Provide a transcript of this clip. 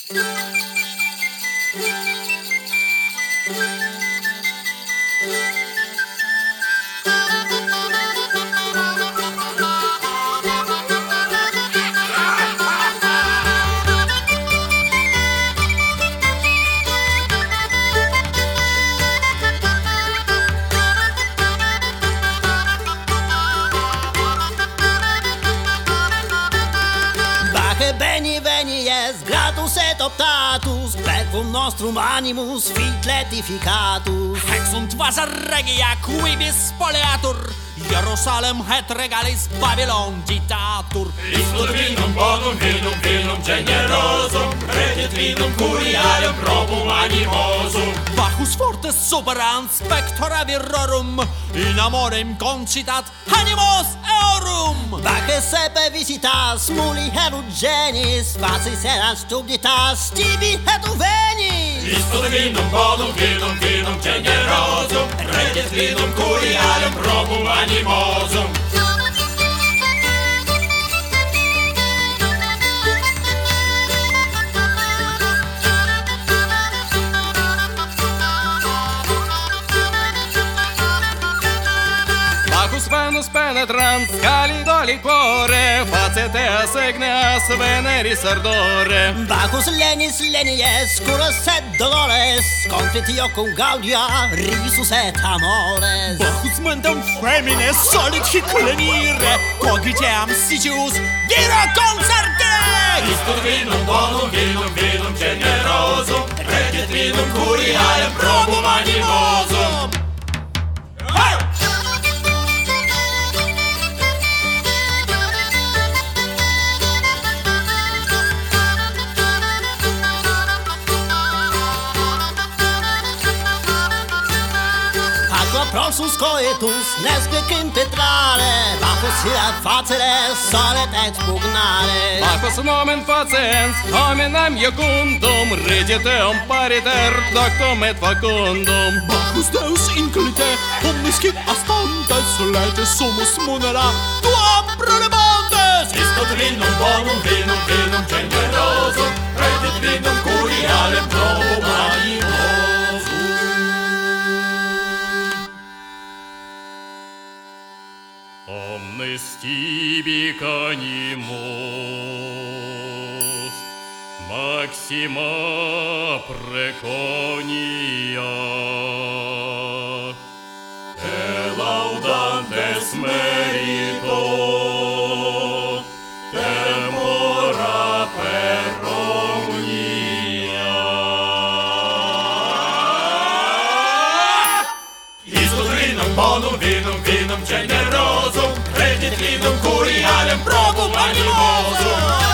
Veni, gratus et optatus, per cum nostrum animus fit letificatus. Hac sunt vasa regia quivis spoleatur, Jerusalem et regalis Babylon ditatur. Istud vinum bonum, vinum generosum, redet vinum curialem probum animosum. Bacchus fortes superant spectora virorum, in amorem concitat animos eorum. Bacche sepe visitas muli herugenis, facis erat studitas tibi et uvenis. Istud vinum bonum, vinum generosum, redet vinum curialem probum animosum. Bacchus Venus penetrans calido liquore, faceteas igneas veneris ardore. Bacchus lenies, curas et dolores, confitio cum gaudia, risus et amores. Bacchus mendam femines solit hic lenire, cogiteam sigius vira concertere. Istud vinum bonum, vinum generosum, redet vinum curialem probum animosum. Prosus coetus nesque impetrare, Bacchus hilat facere solet et pugnare. Bacchus nomen facens hominam iacundum, regitem pariter doctum et facundum. Bacchus Deus inclite omnis qui astantes, leges sumus munera tuam prolemontes. Istud vinum bonum, vinum generosum, redet vinum curialem probum animosum. Omnes tibi canimus, maxima preconia, te laudantes merito, temora per omnia. Istud vinum bonum, vinum generosum, redet vinum curialem probum animosum.